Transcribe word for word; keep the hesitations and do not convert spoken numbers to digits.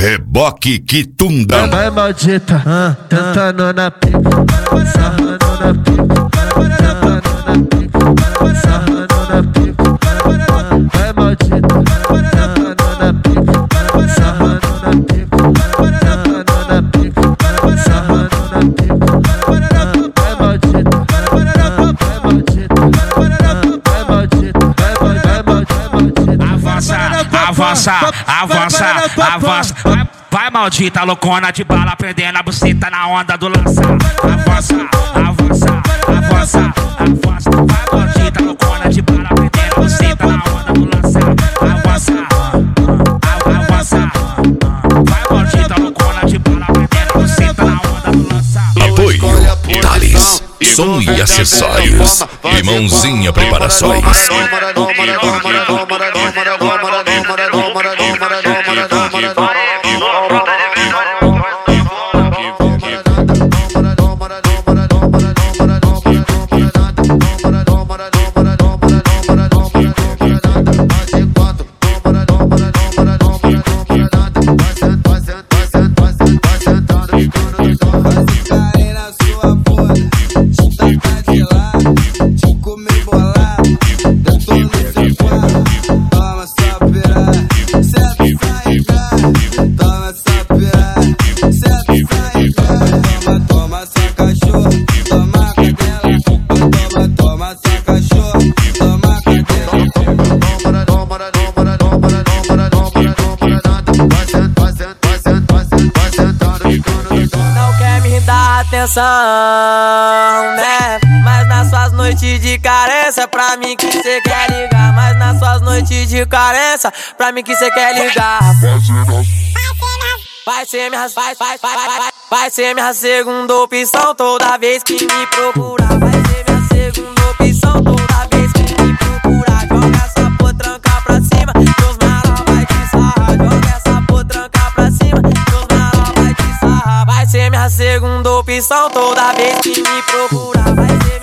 Reboque Quitundão. Vai maldita, ah, tentando na pica, sarrando na pica, tentando na pica, sarrando na pica. Vai maldita, tentando na pica, sarrando na pica, tentando na pica, sarrando na pica. Vai maldita, vai maldita, vai maldita, vai maldita. Avança, avança, avança, avança. Vai, vai maldita, loucona de bala, prendendo a buceta na onda do lança. Avança, avança, avança, avança. Vai maldita, loucona de bala, prendendo a buceta na onda do lança. Avança, avança. Vai maldita, loucona de bala, prendendo a buceta na onda do lança. Apoio Thales, som e acessórios. Irmãozinha Preparações. Atenção, né? Mas nas suas noites de carência, pra mim que cê quer ligar. Mas nas suas noites de carência, pra mim que cê quer ligar. Vai ser minha, vai, vai, vai, vai, vai ser minha segunda opção toda vez que me procurar. Vai ser minha segunda opção toda vez que me procurar. Joga essa potranca pra cima, Deus mala vai te sarrar. Joga essa potranca pra cima, Deus mala vai te sarrar. Vai ser minha segunda opção toda vez que me procurar. Vai ser